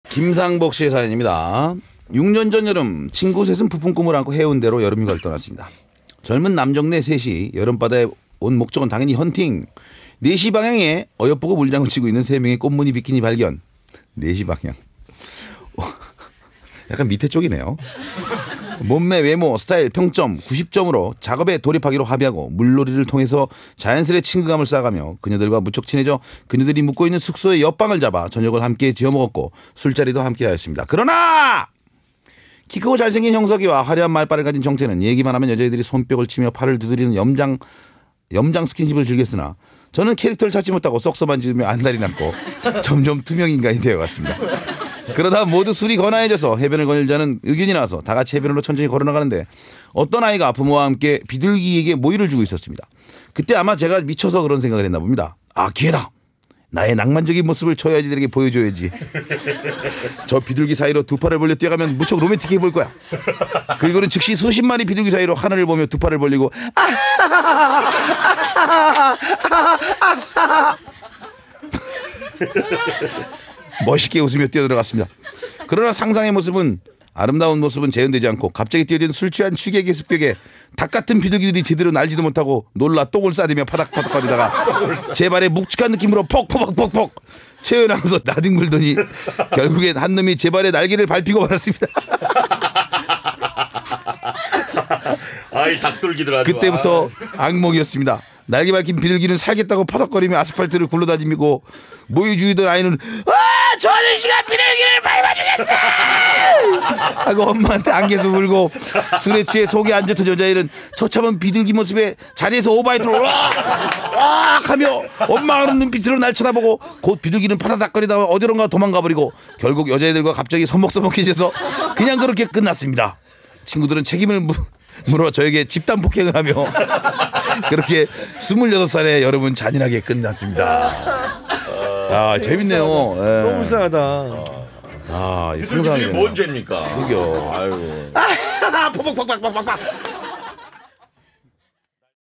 김상복 씨의 사연입니다. 6년 전 여름 친구 셋은 부푼 꿈을 안고 해운대로 여름휴가를 떠났습니다. 젊은 남정네 셋이 여름바다에 온 목적은 당연히 헌팅. 4시 방향에 어여쁘고 물장구 치고 있는 3명의 꽃무늬 비키니 발견. 4시 방향. 약간 밑에 쪽이네요. 몸매, 외모, 스타일 평점 90점으로 작업에 돌입하기로 합의하고 물놀이를 통해서 자연스레 친근감을 쌓아가며 그녀들과 무척 친해져 그녀들이 묵고 있는 숙소의 옆방을 잡아 저녁을 함께 지어 먹었고 술자리도 함께 하였습니다. 그러나 키 크고 잘생긴 형석이와 화려한 말빨을 가진 정체는 얘기만 하면 여자애들이 손뼉을 치며 팔을 두드리는 염장 스킨십을 즐겼으나 저는 캐릭터를 찾지 못하고 썩소만 지으며 안달이 났고 점점 투명 인간이 되어갔습니다. 그러다 모두 술이 거나해져서 해변을 거닐자는 의견이 나와서 다 같이 해변으로 천천히 걸어나가는데 어떤 아이가 부모와 함께 비둘기에게 모이를 주고 있었습니다. 그때 아마 제가 미쳐서 그런 생각을 했나 봅니다. 아, 기회다. 나의 낭만적인 모습을 저 여자들에게 보여줘야지. 저 비둘기 사이로 두 팔을 벌려 뛰어가면 무척 로맨틱해 보일 거야. 그리고는 즉시 수십 마리 비둘기 사이로 하늘을 보며 두 팔을 벌리고 멋있게 웃으며 뛰어들어갔습니다. 그러나 상상의 모습은 아름다운 모습은 재현되지 않고 갑자기 뛰어든 술 취한 취객의 습격에 닭 같은 비둘기들이 제대로 날지도 못하고 놀라 똥을 싸대며 파닥파닥거리다가 제 발에 묵직한 느낌으로 퍽퍽퍽퍽 채워나가서 나뒹굴더니 결국엔 한 놈이 제 발에 날개를 밟히고 말았습니다. 아이 닭돌기들 아주. 그때부터 악몽이었습니다. 날개 밝힌 비둘기는 살겠다고 퍼덕거리며 아스팔트를 굴러다니고 모이 주이던 아이는 저 아저씨가 비둘기를 밟아주겠어 하고 엄마한테 안겨서 울고 술에 취해 속이 안 좋던 여자애는 처참한 비둘기 모습에 자리에서 오바이트로 와 하며 엄마가 하는 눈빛으로 날 쳐다보고 곧 비둘기는 파다닥거리다가 어디론가 도망가버리고 결국 여자애들과 갑자기 서먹서먹해져서 그냥 그렇게 끝났습니다. 친구들은 책임을 물어 저에게 집단 폭행을 하며 그렇게 26살의 여름은 잔인하게 끝났습니다. 아, 재밌네요. 예. 너무 불쌍하다. 아, 이 비둘기들이 상상이 뭔 죄입니까? 그러게요. 아이고. 팍팍팍팍팍팍